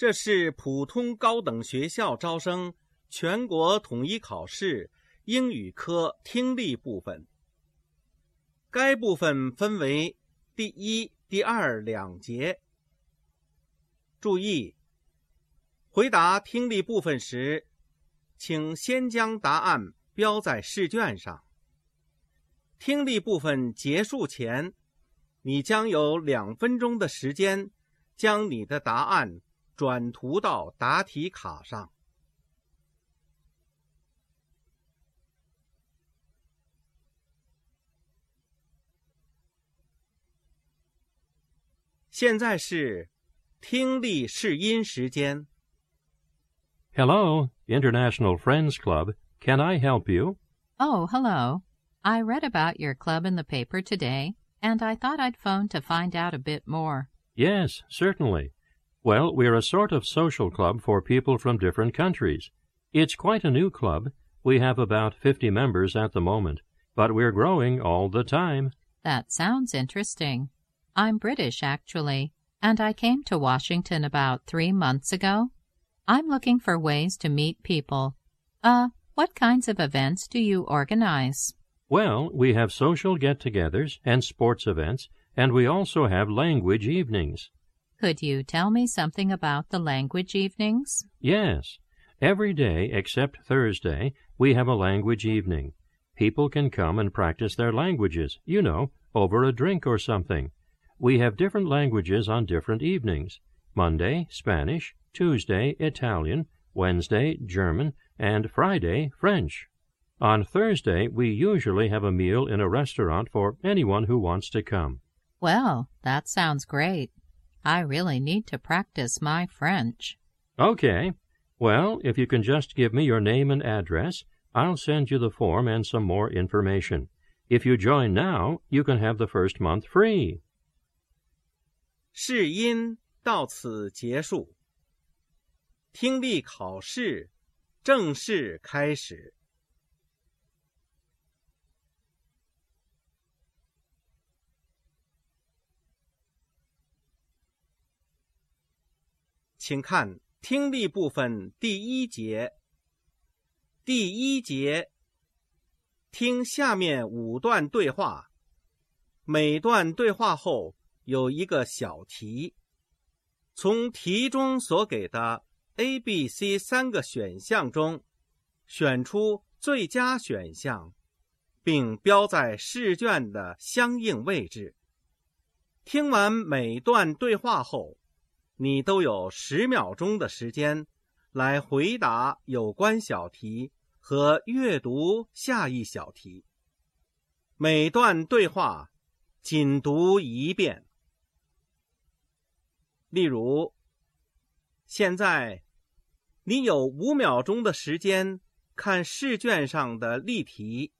这是普通高等学校招生全国统一考试英语科听力部分。该部分分为第一、第二两节。注意，回答听力部分时，请先将答案标在试卷上。听力部分结束前，你将有2分钟的时间将你的答案转涂到答题卡上。现在是听力试音时间。 Hello, International Friends Club. Can I help you? Oh, hello. I read about your club in the paper today, and I thought I'd phone to find out a bit more. Yes, certainly. Well, we're a sort of social club for people from different countries. It's quite a new club. We have about 50 members at the moment, but we're growing all the time. That sounds interesting. I'm British, actually, and I came to Washington about 3 months ago. I'm looking for ways to meet people. What kinds of events do you organize? Well, we have social get-togethers and sports events, and we also have language evenings. Could you tell me something about the language evenings? Yes. Every day except Thursday, we have a language evening. People can come and practice their languages, over a drink or something. We have different languages on different evenings. Monday, Spanish, Tuesday, Italian, Wednesday, German, and Friday, French. On Thursday, we usually have a meal in a restaurant for anyone who wants to come. Well, that sounds great. I really need to practice my French. Okay. Well, if you can just give me your name and address, I'll send you the form and some more information. If you join now, you can have the first month free. 试音到此结束，听力考试正式开始。请看听力部分第1节。第1节，听下面5段对话，每段对话后有一个小题，从题中所给的 A、B、C 3个选项中选出最佳选项，并标在试卷的相应位置。听完每段对话后，你都有10秒钟的时间来回答有关小题和阅读下一小题。每段对话仅读1遍。例如，现在你有5秒钟的时间看试卷上的例题。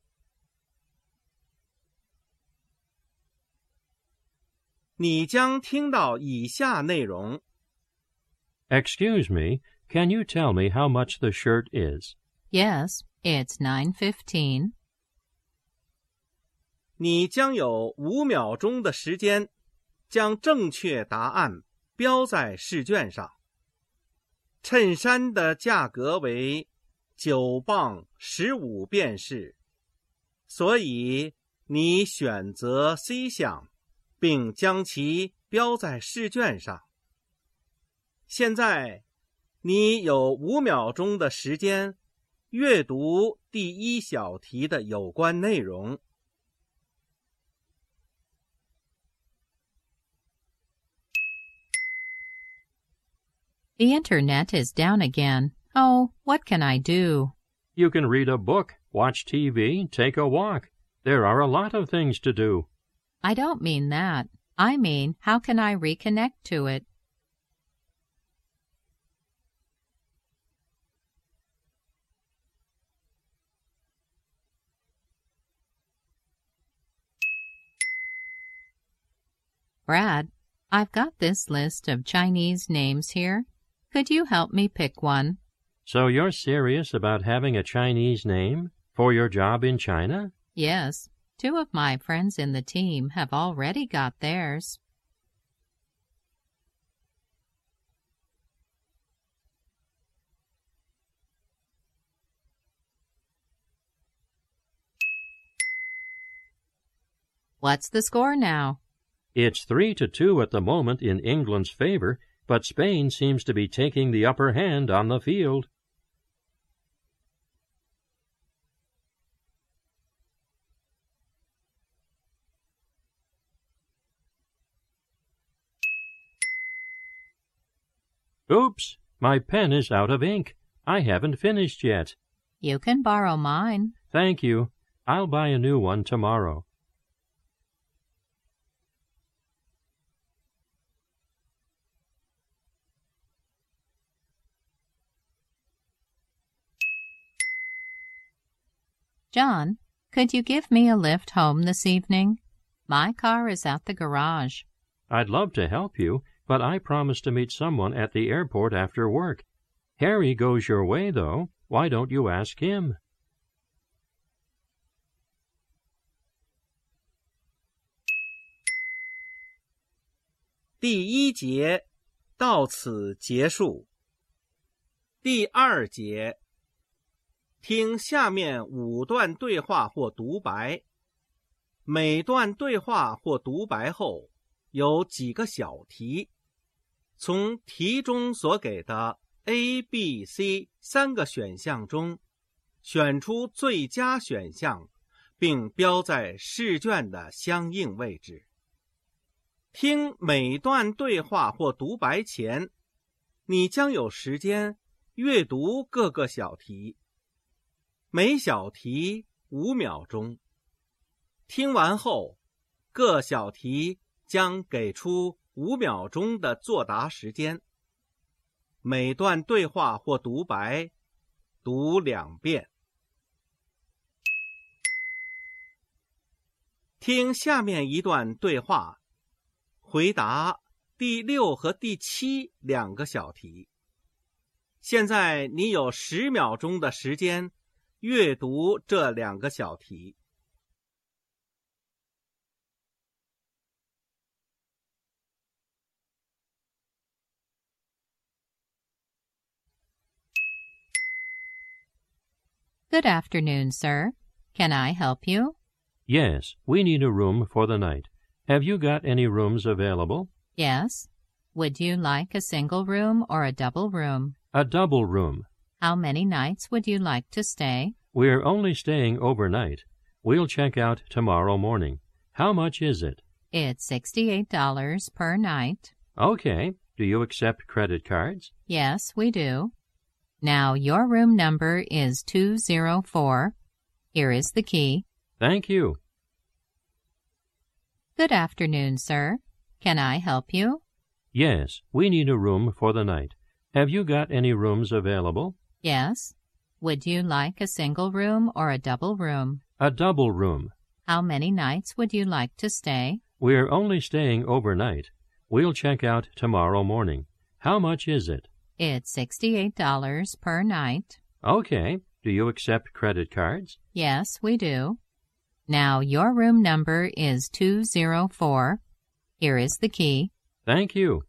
你将听到以下内容。 Excuse me, can you tell me how much the shirt is? Yes, it's $9.15. 你将有5秒钟的时间将正确答案标在试卷上。衬衫的价格为9磅15便士，所以你选择 C 项，并将其标在试卷上。现在你有5秒钟的时间阅读第1小题的有关内容。 The internet is down again. Oh, what can I do? You can read a book, watch TV, take a walk. There are a lot of things to do. I don't mean that. I mean, how can I reconnect to it? Brad, I've got this list of Chinese names here. Could you help me pick one? So you're serious about having a Chinese name for your job in China? Yes. 2 of my friends in the team have already got theirs. What's the score now? It's 3-2 at the moment in England's favor, but Spain seems to be taking the upper hand on the field. Oops, my pen is out of ink. I haven't finished yet. You can borrow mine. Thank you. I'll buy a new one tomorrow. John, could you give me a lift home this evening? My car is at the garage. I'd love to help you, but I promised to meet someone at the airport after work. Harry goes your way, though. Why don't you ask him? 第一节到此结束。第二节，听下面5段对话或独白。每段对话或独白后有几个小题，从题中所给的 A、B、C 3个选项中选出最佳选项，并标在试卷的相应位置。听每段对话或独白前，你将有时间阅读各个小题，每小题5秒钟。听完后，各小题将给出5秒钟的作答时间。每段对话或独白读2遍。听下面一段对话，回答第6和第72个小题。现在你有10秒钟的时间阅读这2个小题。 Good afternoon, sir. Can I help you? Yes, we need a room for the night. Have you got any rooms available? Yes. Would you like a single room or a double room? A double room. How many nights would you like to stay? We're only staying overnight. We'll check out tomorrow morning. How much is it? It's $68 per night. Okay. Do you accept credit cards? Yes, we do. Now, your room number is 204. Here is the key. Thank you. Good afternoon, sir. Can I help you? Yes, we need a room for the night. Have you got any rooms available? Yes. Would you like a single room or a double room? A double room. How many nights would you like to stay? We're only staying overnight. We'll check out tomorrow morning. How much is it? It's $68 per night. Okay. Do you accept credit cards? Yes, we do. Now, your room number is 204. Here is the key. Thank you.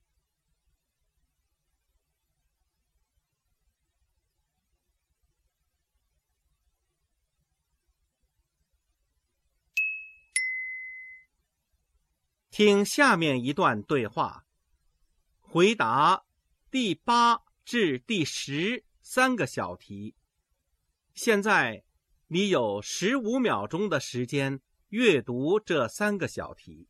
听下面一段对话，回答第8至第10 3个小题。现在你有15秒钟的时间阅读这3个小题。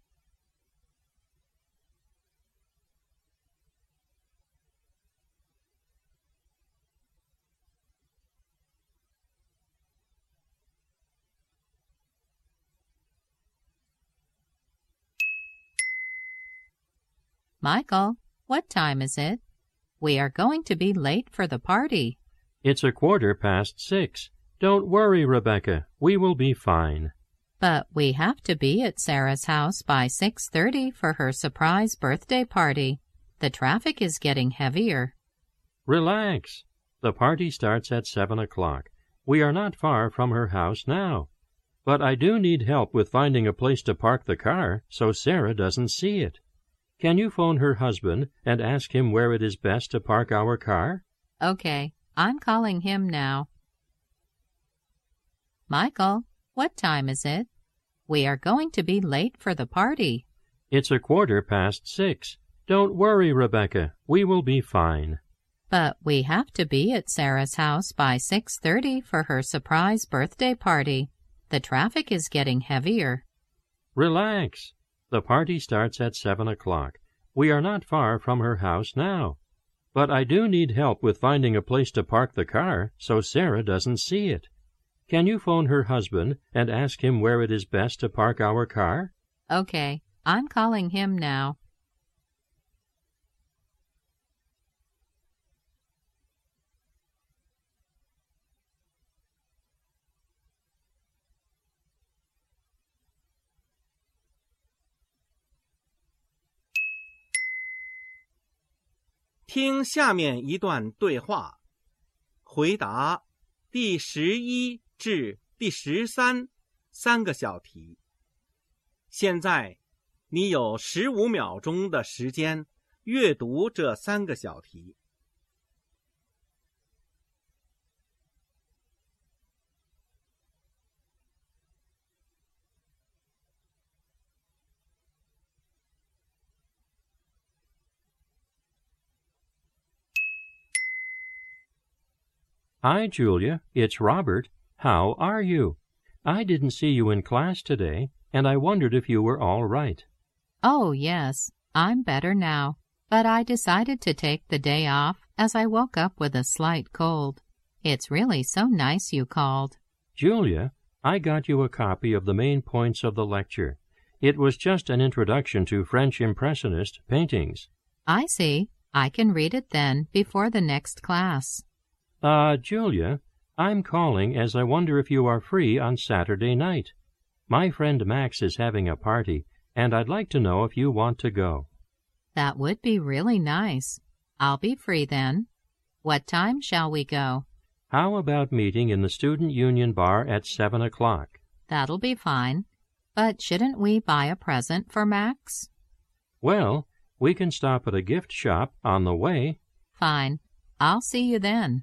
Michael, what time is it? We are going to be late for the party. It's 6:15. Don't worry, Rebecca. We will be fine. But we have to be at Sarah's house by 6:30 for her surprise birthday party. The traffic is getting heavier. Relax. The party starts at 7 o'clock. We are not far from her house now. But I do need help with finding a place to park the car so Sarah doesn't see it. Can you phone her husband and ask him where it is best to park our car? Okay, I'm calling him now. Michael, what time is it? We are going to be late for the party. It's 6:15. Don't worry, Rebecca. We will be fine. But we have to be at Sarah's house by 6:30 for her surprise birthday party. The traffic is getting heavier. Relax. The party starts at 7 o'clock. We are not far from her house now. But I do need help with finding a place to park the car so Sarah doesn't see it. Can you phone her husband and ask him where it is best to park our car? Okay, I'm calling him now. 听下面一段对话，回答第11至第13三个小题。现在你有15秒钟的时间阅读这3个小题。 Hi, Julia. It's Robert. How are you? I didn't see you in class today, and I wondered if you were all right. Oh, yes, I'm better now, but I decided to take the day off as I woke up with a slight cold. It's really so nice you called. Julia, I got you a copy of the main points of the lecture. It was just an introduction to French Impressionist paintings. I see. I can read it then before the next class. Julia, I'm calling as I wonder if you are free on Saturday night. My friend Max is having a party, and I'd like to know if you want to go. That would be really nice. I'll be free then. What time shall we go? How about meeting in the Student Union bar at 7 o'clock? That'll be fine. But shouldn't we buy a present for Max? Well, we can stop at a gift shop on the way. Fine. I'll see you then.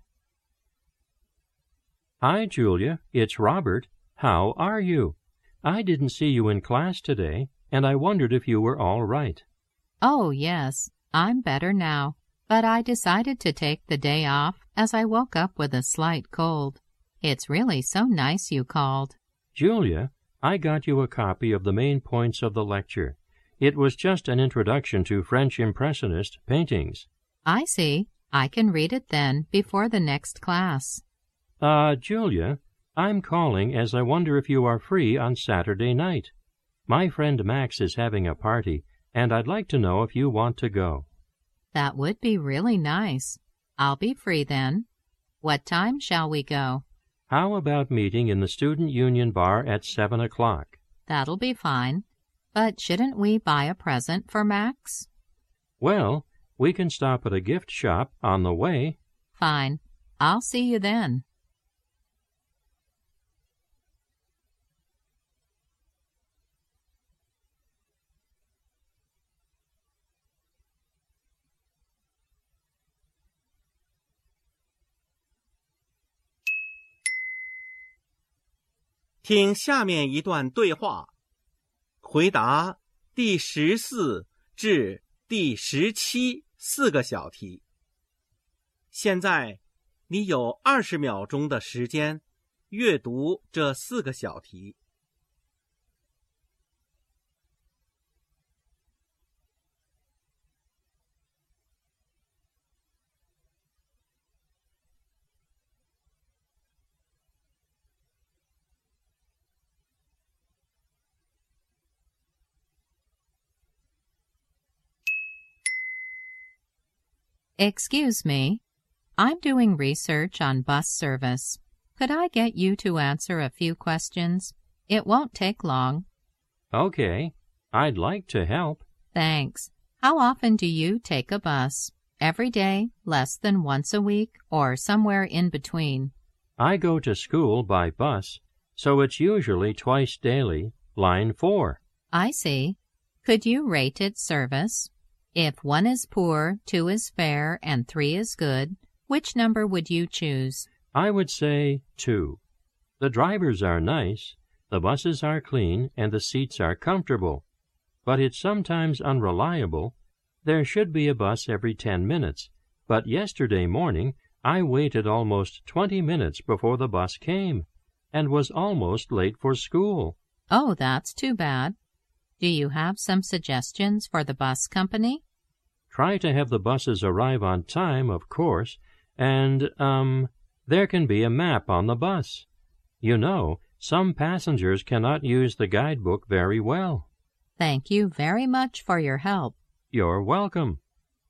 Hi, Julia. It's Robert. How are you? I didn't see you in class today, and I wondered if you were all right. Oh, yes. I'm better now, but I decided to take the day off as I woke up with a slight cold. It's really so nice you called. Julia, I got you a copy of the main points of the lecture. It was just an introduction to French Impressionist paintings. I see. I can read it then before the next class. Julia, I'm calling as I wonder if you are free on Saturday night. My friend Max is having a party, and I'd like to know if you want to go. That would be really nice. I'll be free then. What time shall we go? How about meeting in the Student Union bar at 7 o'clock? That'll be fine. But shouldn't we buy a present for Max? Well, we can stop at a gift shop on the way. Fine. I'll see you then. 听下面一段对话，回答第14至第17四个小题。现在你有20秒钟的时间阅读这4个小题。 Excuse me. I'm doing research on bus service. Could I get you to answer a few questions? It won't take long. Okay. I'd like to help. Thanks. How often do you take a bus? Every day, less than once a week, or somewhere in between? I go to school by bus, so it's usually twice daily, line 4. I see. Could you rate its service? If 1 is poor, 2 is fair, and 3 is good, which number would you choose? I would say 2. The drivers are nice, The buses are clean and the seats are comfortable, but it's sometimes unreliable. There should be a bus every 10 minutes, but yesterday morning I waited almost 20 minutes before the bus came and was almost late for school. Oh, that's too bad. Do you have some suggestions for the bus company? Try to have the buses arrive on time, of course, and, there can be a map on the bus. You know, some passengers cannot use the guidebook very well. Thank you very much for your help. You're welcome.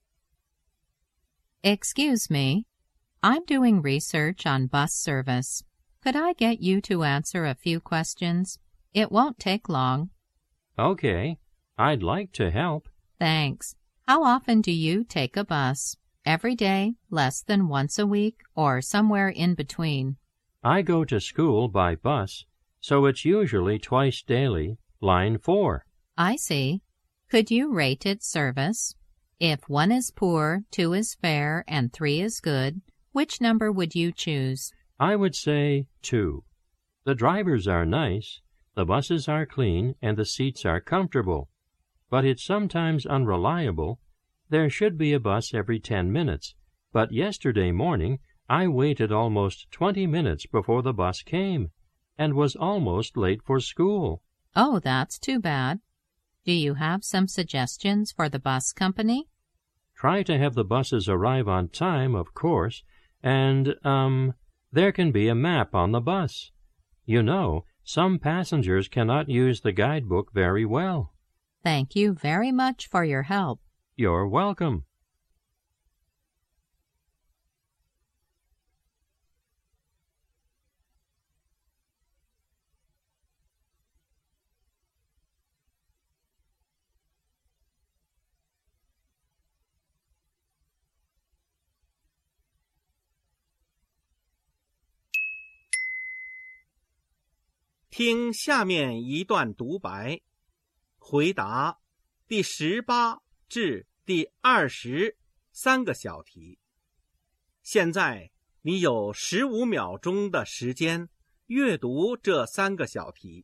Excuse me. I'm doing research on bus service. Could I get you to answer a few questions? It won't take long. Okay, I'd like to help. Thanks. How often do you take a bus? Every day, less than once a week, or somewhere in between? I go to school by bus, so it's usually twice daily, line 4. I see. Could you rate its service? If 1 is poor, 2 is fair, and 3 is good, which number would you choose? I would say 2. The drivers are nice, the buses are clean, and the seats are comfortable, but it's sometimes unreliable. There should be a bus every 10 minutes, but yesterday morning I waited almost 20 minutes before the bus came and was almost late for school. Oh, that's too bad. Do you have some suggestions for the bus company? Try to have the buses arrive on time, of course, and, there can be a map on the bus. You know, some passengers cannot use the guidebook very well. Thank you very much for your help. You're welcome. 听下面一段独白，回答第18至第23个小题。现在你有15秒钟的时间阅读这3个小题。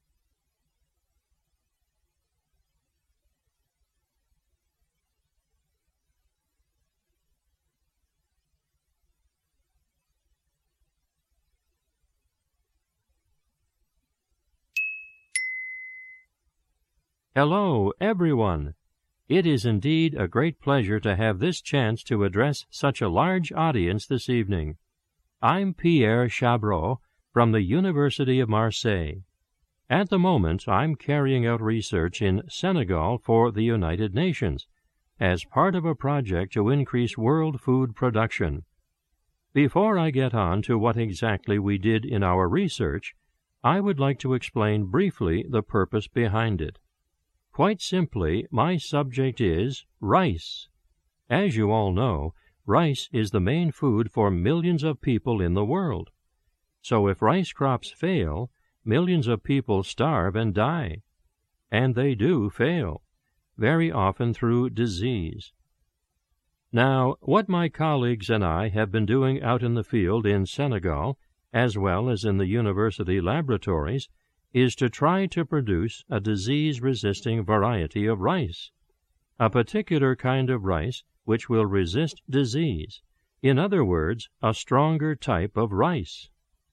Hello, everyone. It is indeed a great pleasure to have this chance to address such a large audience this evening. I'm Pierre Chabreau from the University of Marseille. At the moment, I'm carrying out research in Senegal for the United Nations as part of a project to increase world food production. Before I get on to what exactly we did in our research, I would like to explain briefly the purpose behind it. Quite simply, my subject is rice. As you all know, rice is the main food for millions of people in the world. So if rice crops fail, millions of people starve and die. And they do fail, very often through disease. Now, what my colleagues and I have been doing out in the field in Senegal, as well as in the university laboratories, is to try to produce a disease-resisting variety of rice, a particular kind of rice which will resist disease. In other words, a stronger type of rice.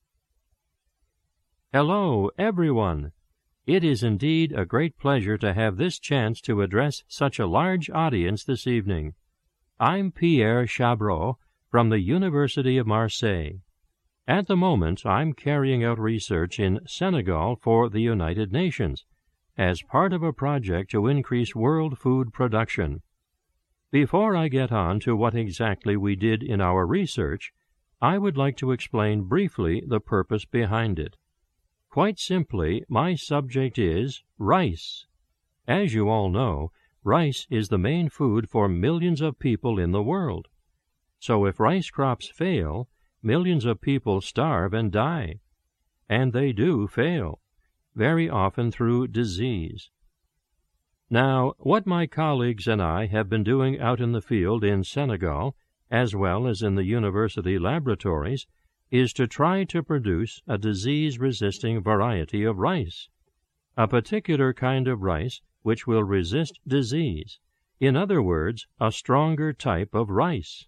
Hello, everyone. It is indeed a great pleasure to have this chance to address such a large audience this evening. I'm Pierre Chabreau from the University of Marseille. At the moment, I'm carrying out research in Senegal for the United Nations as part of a project to increase world food production. Before I get on to what exactly we did in our research, I would like to explain briefly the purpose behind it. Quite simply, my subject is rice. As you all know, rice is the main food for millions of people in the world. So if rice crops fail, millions of people starve and die. And they do fail, very often through disease. Now, what my colleagues and I have been doing out in the field in Senegal, as well as in the university laboratories, is to try to produce a disease-resisting variety of rice, a particular kind of rice which will resist disease. In other words, a stronger type of rice.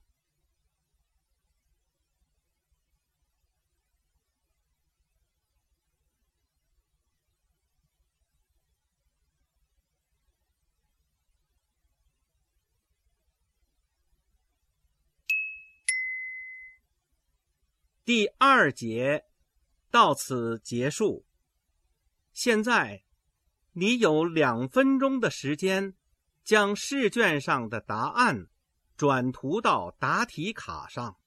第2节到此结束。现在你有2分钟的时间，将试卷上的答案转涂到答题卡上。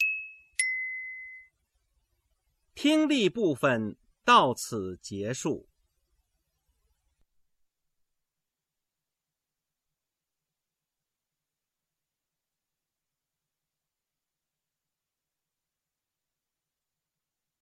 听力部分到此结束。